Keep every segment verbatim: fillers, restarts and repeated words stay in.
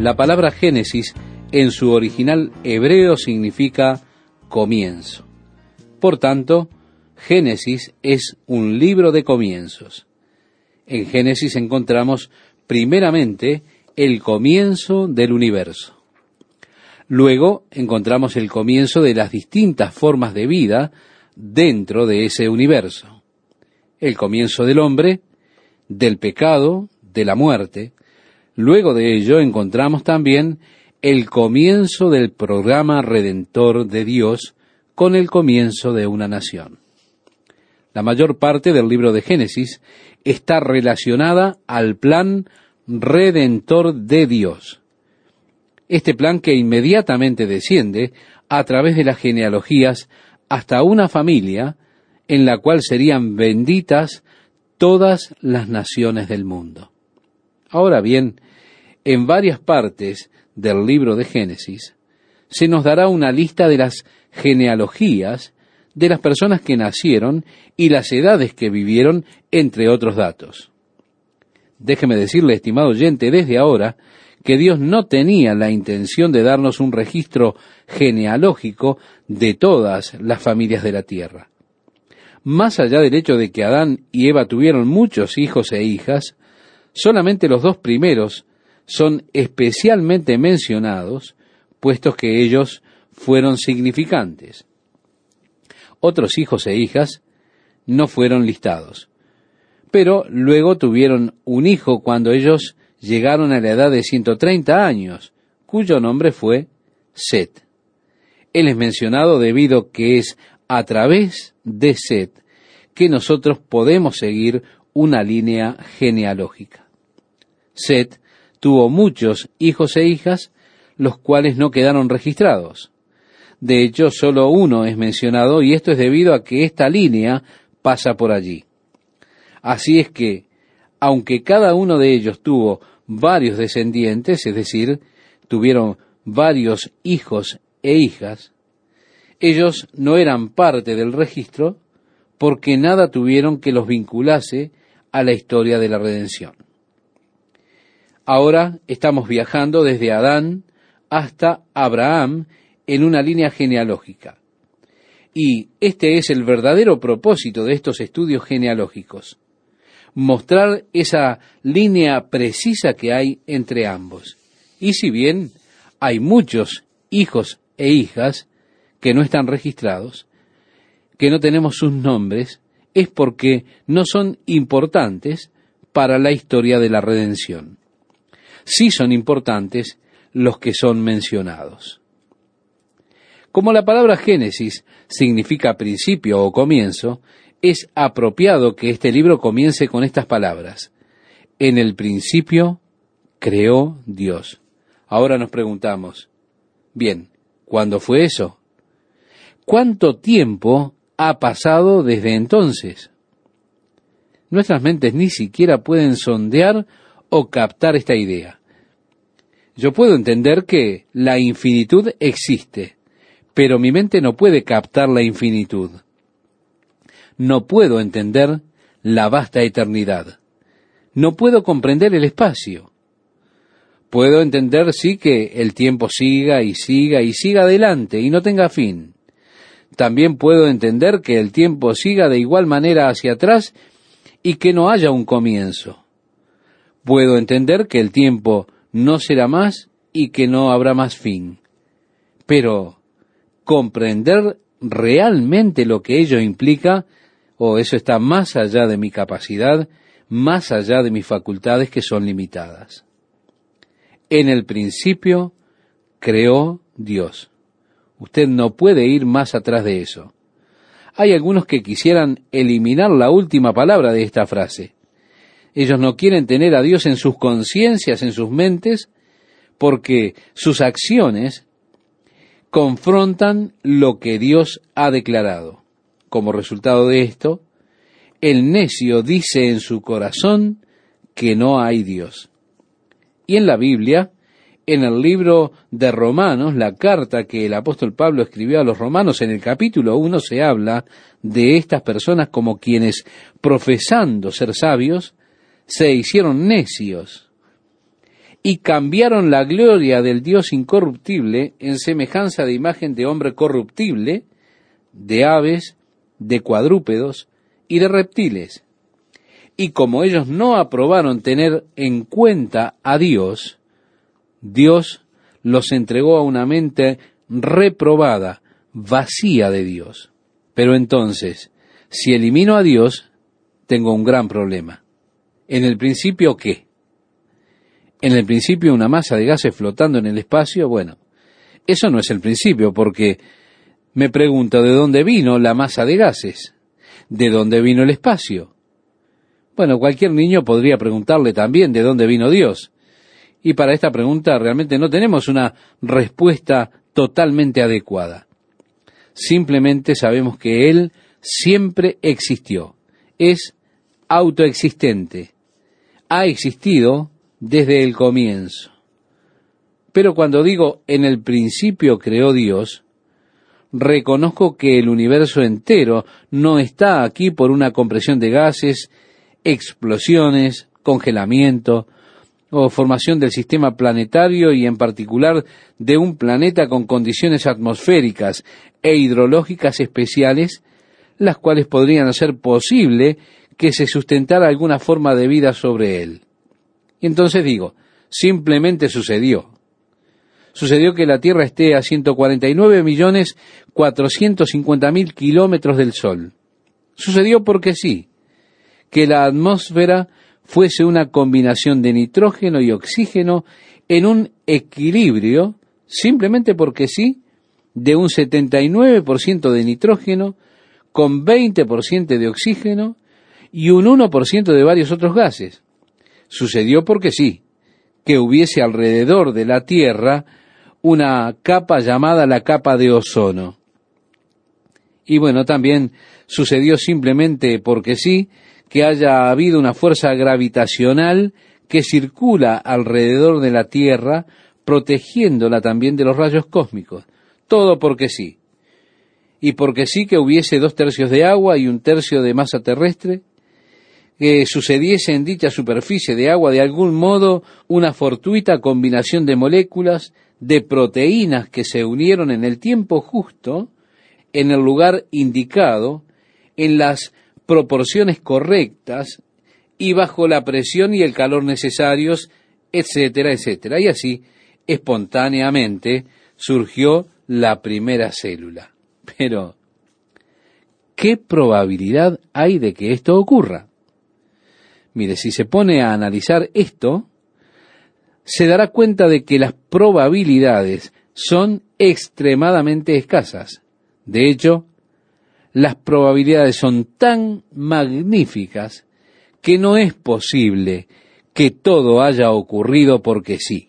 La palabra Génesis en su original hebreo significa comienzo. Por tanto, Génesis es un libro de comienzos. En Génesis encontramos primeramente el comienzo del universo. Luego encontramos el comienzo de las distintas formas de vida dentro de ese universo. El comienzo del hombre, del pecado, de la muerte. Luego de ello encontramos también el comienzo del programa redentor de Dios con el comienzo de una nación. La mayor parte del libro de Génesis está relacionada al plan redentor de Dios. Este plan que inmediatamente desciende a través de las genealogías hasta una familia en la cual serían benditas todas las naciones del mundo. Ahora bien, en varias partes del libro de Génesis se nos dará una lista de las genealogías de las personas que nacieron y las edades que vivieron, entre otros datos. Déjeme decirle, estimado oyente, desde ahora, que Dios no tenía la intención de darnos un registro genealógico de todas las familias de la tierra. Más allá del hecho de que Adán y Eva tuvieron muchos hijos e hijas, solamente los dos primeros son especialmente mencionados, puestos que ellos fueron significantes. Otros hijos e hijas no fueron listados, pero luego tuvieron un hijo cuando ellos llegaron a la edad de ciento treinta años, cuyo nombre fue Set. Él es mencionado debido que es a través de Set que nosotros podemos seguir una línea genealógica. Set tuvo muchos hijos e hijas, los cuales no quedaron registrados. De hecho, solo uno es mencionado, y esto es debido a que esta línea pasa por allí. Así es que, aunque cada uno de ellos tuvo varios descendientes, es decir, tuvieron varios hijos e hijas, ellos no eran parte del registro porque nada tuvieron que los vinculase a la historia de la redención. Ahora estamos viajando desde Adán hasta Abraham en una línea genealógica. Y este es el verdadero propósito de estos estudios genealógicos: mostrar esa línea precisa que hay entre ambos. Y si bien hay muchos hijos e hijas que no están registrados, que no tenemos sus nombres, es porque no son importantes para la historia de la redención. Sí son importantes los que son mencionados. Como la palabra Génesis significa principio o comienzo, es apropiado que este libro comience con estas palabras: en el principio creó Dios. Ahora nos preguntamos, bien, ¿cuándo fue eso? ¿Cuánto tiempo ha pasado desde entonces? Nuestras mentes ni siquiera pueden sondear o captar esta idea. Yo puedo entender que la infinitud existe, pero mi mente no puede captar la infinitud. No puedo entender la vasta eternidad. No puedo comprender el espacio. Puedo entender, sí, que el tiempo siga y siga y siga adelante y no tenga fin. También puedo entender que el tiempo siga de igual manera hacia atrás y que no haya un comienzo. Puedo entender que el tiempo no será más y que no habrá más fin. Pero comprender realmente lo que ello implica, o eso está más allá de mi capacidad, más allá de mis facultades que son limitadas. En el principio creó Dios. Usted no puede ir más atrás de eso. Hay algunos que quisieran eliminar la última palabra de esta frase. Ellos no quieren tener a Dios en sus conciencias, en sus mentes, porque sus acciones confrontan lo que Dios ha declarado. Como resultado de esto, el necio dice en su corazón que no hay Dios. Y en la Biblia, en el libro de Romanos, la carta que el apóstol Pablo escribió a los romanos, en el capítulo uno se habla de estas personas como quienes, profesando ser sabios, se hicieron necios. y cambiaron la gloria del Dios incorruptible en semejanza de imagen de hombre corruptible, de aves, de cuadrúpedos y de reptiles. Y como ellos no aprobaron tener en cuenta a Dios, Dios los entregó a una mente reprobada, vacía de Dios. Pero entonces, si elimino a Dios, tengo un gran problema. ¿En el principio qué? En el principio una masa de gases flotando en el espacio. Bueno, eso no es el principio, porque me pregunto de dónde vino la masa de gases, de dónde vino el espacio. Bueno, cualquier niño podría preguntarle también de dónde vino Dios. Y para esta pregunta realmente no tenemos una respuesta totalmente adecuada. Simplemente sabemos que Él siempre existió, es autoexistente, ha existido desde el comienzo. Pero cuando digo en el principio creó Dios, reconozco que el universo entero no está aquí por una compresión de gases, explosiones, congelamiento o formación del sistema planetario y en particular de un planeta con condiciones atmosféricas e hidrológicas especiales, las cuales podrían hacer posible que se sustentara alguna forma de vida sobre él. Y entonces digo, simplemente sucedió. Sucedió que la Tierra esté a ciento cuarenta y nueve millones cuatrocientos cincuenta mil kilómetros del Sol. Sucedió porque sí, que la atmósfera fuese una combinación de nitrógeno y oxígeno en un equilibrio, simplemente porque sí, de un setenta y nueve por ciento de nitrógeno con veinte por ciento de oxígeno y un uno por ciento de varios otros gases. Sucedió porque sí, que hubiese alrededor de la Tierra una capa llamada la capa de ozono. Y bueno, también sucedió simplemente porque sí, que haya habido una fuerza gravitacional que circula alrededor de la Tierra, protegiéndola también de los rayos cósmicos. Todo porque sí. Y porque sí que hubiese dos tercios de agua y un tercio de masa terrestre, que sucediese en dicha superficie de agua de algún modo una fortuita combinación de moléculas, de proteínas que se unieron en el tiempo justo, en el lugar indicado, en las proporciones correctas y bajo la presión y el calor necesarios, etcétera, etcétera. Y así, espontáneamente, surgió la primera célula. Pero, ¿qué probabilidad hay de que esto ocurra? Mire, si se pone a analizar esto, se dará cuenta de que las probabilidades son extremadamente escasas. De hecho, las probabilidades son tan magníficas que no es posible que todo haya ocurrido porque sí.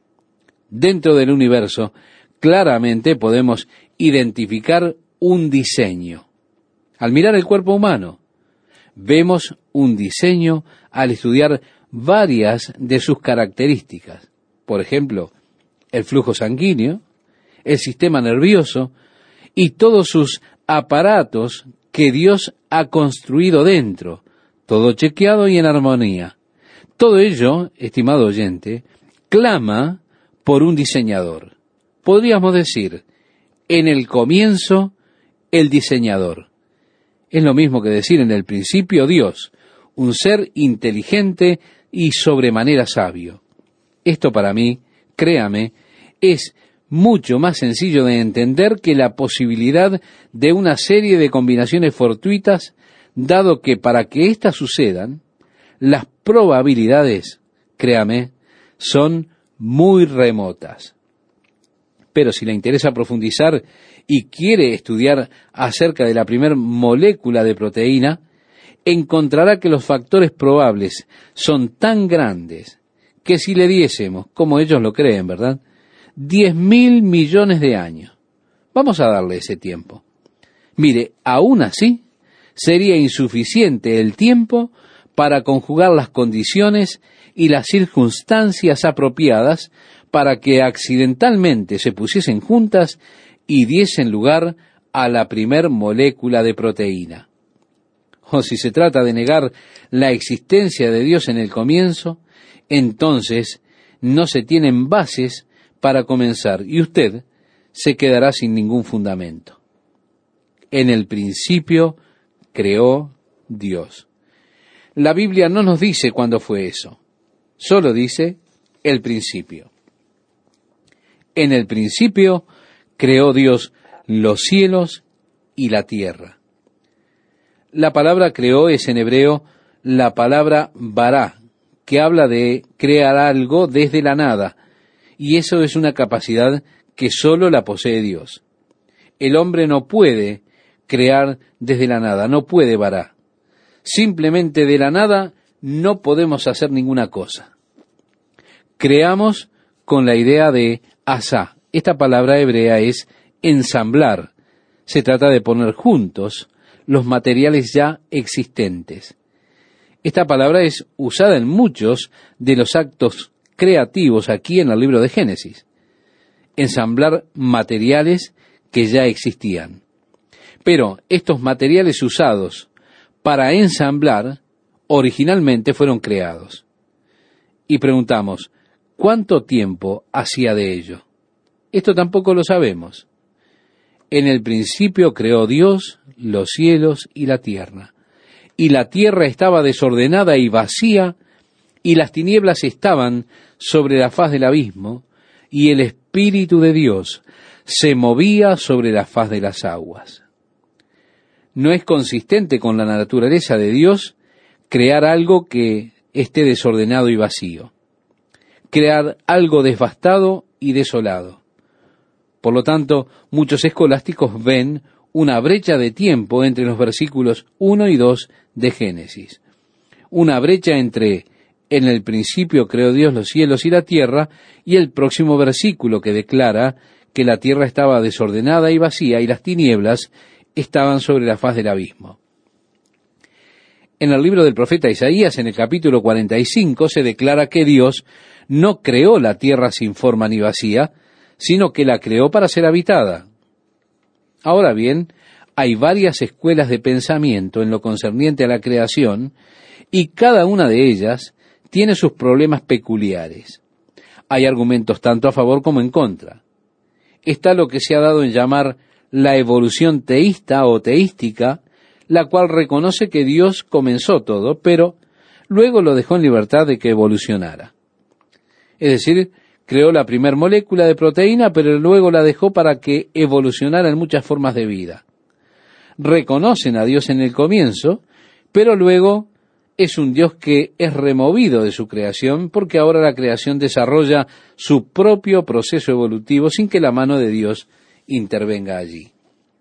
Dentro del universo, claramente podemos identificar un diseño. Al mirar el cuerpo humano, vemos un diseño al estudiar varias de sus características. Por ejemplo, el flujo sanguíneo, el sistema nervioso y todos sus aparatos que Dios ha construido dentro, todo chequeado y en armonía. Todo ello, estimado oyente, clama por un diseñador. Podríamos decir, en el comienzo, el diseñador. Es lo mismo que decir en el principio Dios, un ser inteligente y sobremanera sabio. Esto para mí, créame, es mucho más sencillo de entender que la posibilidad de una serie de combinaciones fortuitas, dado que para que éstas sucedan, las probabilidades, créame, son muy remotas. Pero si le interesa profundizar y quiere estudiar acerca de la primer molécula de proteína, encontrará que los factores probables son tan grandes que si le diésemos, como ellos lo creen, ¿verdad?, diez mil millones de años. Vamos a darle ese tiempo. Mire, aún así, sería insuficiente el tiempo para conjugar las condiciones y las circunstancias apropiadas para que accidentalmente se pusiesen juntas y diesen lugar a la primer molécula de proteína. O si se trata de negar la existencia de Dios en el comienzo, entonces no se tienen bases para comenzar y usted se quedará sin ningún fundamento. En el principio creó Dios. La Biblia no nos dice cuándo fue eso, solo dice el principio. En el principio creó Dios los cielos y la tierra. La palabra creó es en hebreo la palabra bará, que habla de crear algo desde la nada, y eso es una capacidad que solo la posee Dios. El hombre no puede crear desde la nada, no puede bará. Simplemente de la nada no podemos hacer ninguna cosa. Creamos con la idea de asá. Esta palabra hebrea es ensamblar. Se trata de poner juntos los materiales ya existentes. Esta palabra es usada en muchos de los actos creativos aquí en el libro de Génesis. Ensamblar materiales que ya existían. Pero estos materiales usados para ensamblar originalmente fueron creados. Y preguntamos, ¿cuánto tiempo hacía de ello? Esto tampoco lo sabemos. En el principio creó Dios los cielos y la tierra. Y la tierra estaba desordenada y vacía, y las tinieblas estaban sobre la faz del abismo, y el Espíritu de Dios se movía sobre la faz de las aguas. No es consistente con la naturaleza de Dios crear algo que esté desordenado y vacío. Crear algo devastado y desolado. Por lo tanto, muchos escolásticos ven una brecha de tiempo entre los versículos uno y dos de Génesis. Una brecha entre en el principio creó Dios los cielos y la tierra y el próximo versículo que declara que la tierra estaba desordenada y vacía y las tinieblas estaban sobre la faz del abismo. En el libro del profeta Isaías, en el capítulo cuarenta y cinco, se declara que Dios no creó la tierra sin forma ni vacía, sino que la creó para ser habitada. Ahora bien, hay varias escuelas de pensamiento en lo concerniente a la creación, y cada una de ellas tiene sus problemas peculiares. Hay argumentos tanto a favor como en contra. Está lo que se ha dado en llamar la evolución teísta o teística, la cual reconoce que Dios comenzó todo, pero luego lo dejó en libertad de que evolucionara. Es decir, creó la primer molécula de proteína, pero luego la dejó para que evolucionara en muchas formas de vida. Reconocen a Dios en el comienzo, pero luego es un Dios que es removido de su creación, porque ahora la creación desarrolla su propio proceso evolutivo sin que la mano de Dios intervenga allí.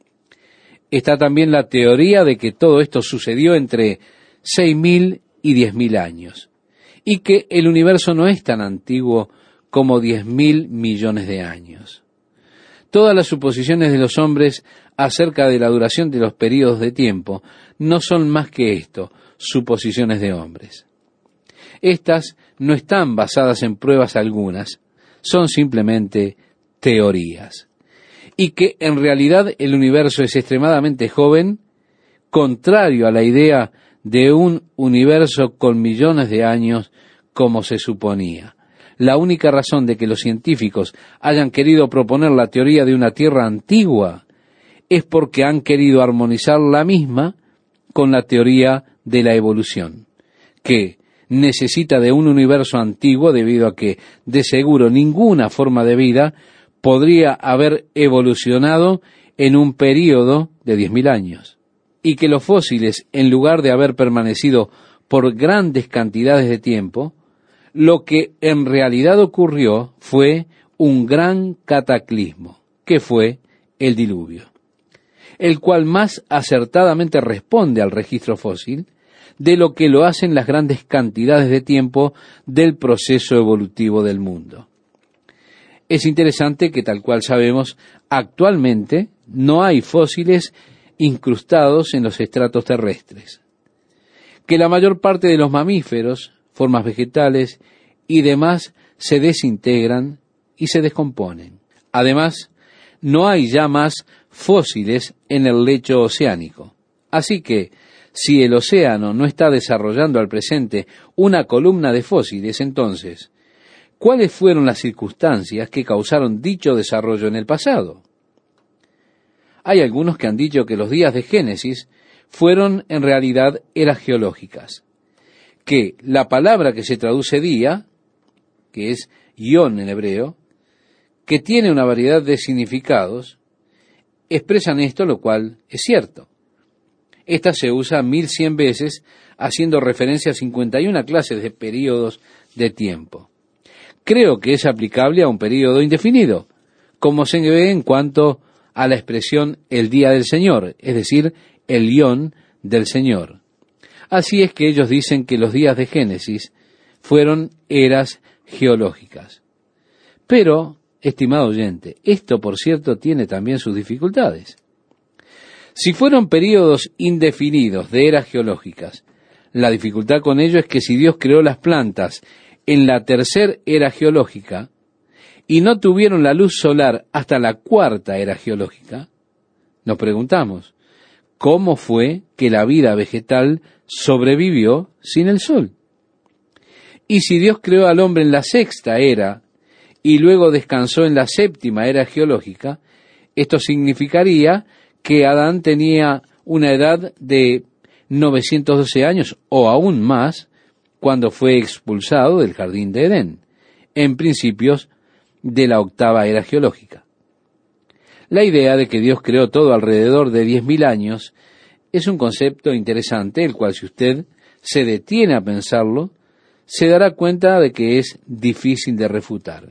Está también la teoría de que todo esto sucedió entre seis mil y diez mil años, y que el universo no es tan antiguo como diez mil millones de años. Todas las suposiciones de los hombres acerca de la duración de los períodos de tiempo no son más que esto, suposiciones de hombres. Estas no están basadas en pruebas algunas, son simplemente teorías. Y que en realidad el universo es extremadamente joven, contrario a la idea de un universo con millones de años como se suponía. La única razón de que los científicos hayan querido proponer la teoría de una Tierra antigua es porque han querido armonizar la misma con la teoría de la evolución, que necesita de un universo antiguo debido a que, de seguro, ninguna forma de vida podría haber evolucionado en un período de diez mil años, y que los fósiles, en lugar de haber permanecido por grandes cantidades de tiempo, lo que en realidad ocurrió fue un gran cataclismo, que fue el diluvio, el cual más acertadamente responde al registro fósil de lo que lo hacen las grandes cantidades de tiempo del proceso evolutivo del mundo. Es interesante que, tal cual sabemos, actualmente no hay fósiles incrustados en los estratos terrestres, que la mayor parte de los mamíferos, formas vegetales y demás se desintegran y se descomponen. Además, no hay ya más fósiles en el lecho oceánico. Así que, si el océano no está desarrollando al presente una columna de fósiles, entonces, ¿Cuáles fueron las circunstancias que causaron dicho desarrollo en el pasado? Hay algunos que han dicho que los días de Génesis fueron en realidad eras geológicas, que la palabra que se traduce día, que es yón en hebreo, que tiene una variedad de significados, expresan esto, lo cual es cierto. Esta se usa mil cien veces, haciendo referencia a cincuenta y una clases de períodos de tiempo. Creo que es aplicable a un período indefinido, como se ve en cuanto a la expresión el día del Señor, es decir, el yón del Señor. Así es que ellos dicen que los días de Génesis fueron eras geológicas. Pero, estimado oyente, esto por cierto tiene también sus dificultades. Si fueron períodos indefinidos de eras geológicas, la dificultad con ello es que si Dios creó las plantas en la tercera era geológica y no tuvieron la luz solar hasta la cuarta era geológica, nos preguntamos, ¿cómo fue que la vida vegetal sobrevivió sin el sol? Y si Dios creó al hombre en la sexta era y luego descansó en la séptima era geológica, esto significaría que Adán tenía una edad de novecientos doce años o aún más cuando fue expulsado del jardín de Edén, en principios de la octava era geológica. La idea de que Dios creó todo alrededor de diez mil años es un concepto interesante, el cual si usted se detiene a pensarlo, se dará cuenta de que es difícil de refutar.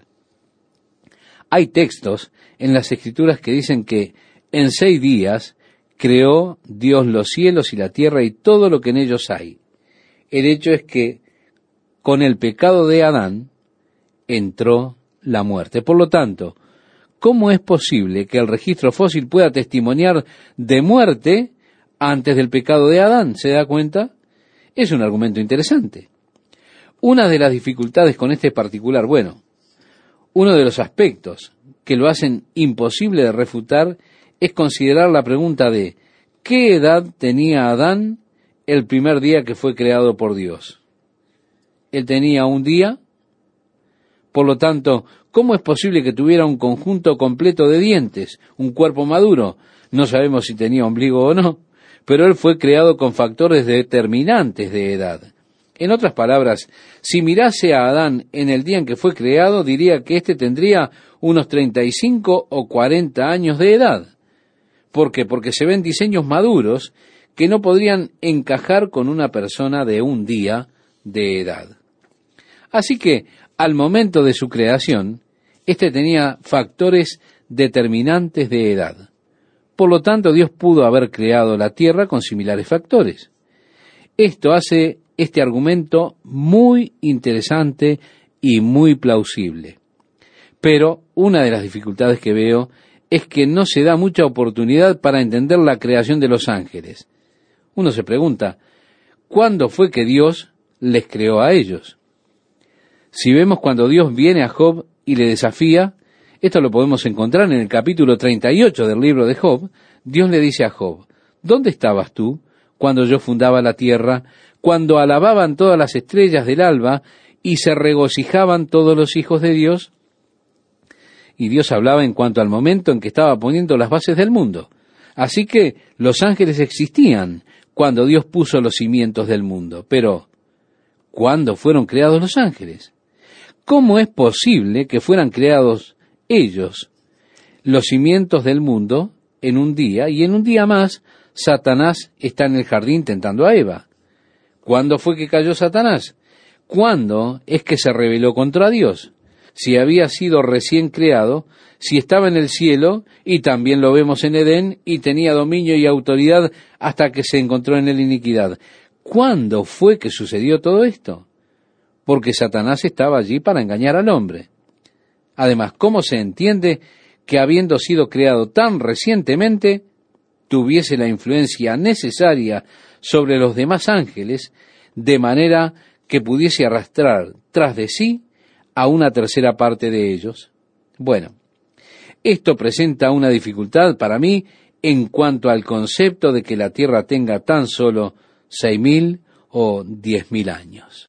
Hay textos en las Escrituras que dicen que en seis días creó Dios los cielos y la tierra y todo lo que en ellos hay. El hecho es que con el pecado de Adán entró la muerte. Por lo tanto, ¿cómo es posible que el registro fósil pueda testimoniar de muerte antes del pecado de Adán? ¿Se da cuenta? Es un argumento interesante. Una de las dificultades con este particular, bueno, uno de los aspectos que lo hacen imposible de refutar es considerar la pregunta de ¿qué edad tenía Adán el primer día que fue creado por Dios? Él tenía un día. Por lo tanto, ¿cómo es posible que tuviera un conjunto completo de dientes, un cuerpo maduro? No sabemos si tenía ombligo o no, pero él fue creado con factores determinantes de edad. En otras palabras, si mirase a Adán en el día en que fue creado, diría que éste tendría unos treinta y cinco o cuarenta años de edad. ¿Por qué? Porque se ven diseños maduros que no podrían encajar con una persona de un día de edad. Así que, al momento de su creación, éste tenía factores determinantes de edad. Por lo tanto, Dios pudo haber creado la tierra con similares factores. Esto hace este argumento muy interesante y muy plausible. Pero una de las dificultades que veo es que no se da mucha oportunidad para entender la creación de los ángeles. Uno se pregunta, ¿cuándo fue que Dios les creó a ellos? Si vemos cuando Dios viene a Job y le desafía, esto lo podemos encontrar en el capítulo treinta y ocho del libro de Job. Dios le dice a Job, ¿dónde estabas tú cuando yo fundaba la tierra, cuando alababan todas las estrellas del alba y se regocijaban todos los hijos de Dios? Y Dios hablaba en cuanto al momento en que estaba poniendo las bases del mundo. Así que los ángeles existían cuando Dios puso los cimientos del mundo. Pero, ¿cuándo fueron creados los ángeles? ¿Cómo es posible que fueran creados ellos, los cimientos del mundo, en un día, y en un día más Satanás está en el jardín tentando a Eva? ¿Cuándo fue que cayó Satanás? ¿Cuándo es que se rebeló contra Dios? Si había sido recién creado, si estaba en el cielo, y también lo vemos en Edén, y tenía dominio y autoridad hasta que se encontró en la iniquidad. ¿Cuándo fue que sucedió todo esto? Porque Satanás estaba allí para engañar al hombre. Además, ¿cómo se entiende que habiendo sido creado tan recientemente, tuviese la influencia necesaria sobre los demás ángeles, de manera que pudiese arrastrar tras de sí a una tercera parte de ellos? Bueno, esto presenta una dificultad para mí en cuanto al concepto de que la Tierra tenga tan solo seis mil o diez mil años.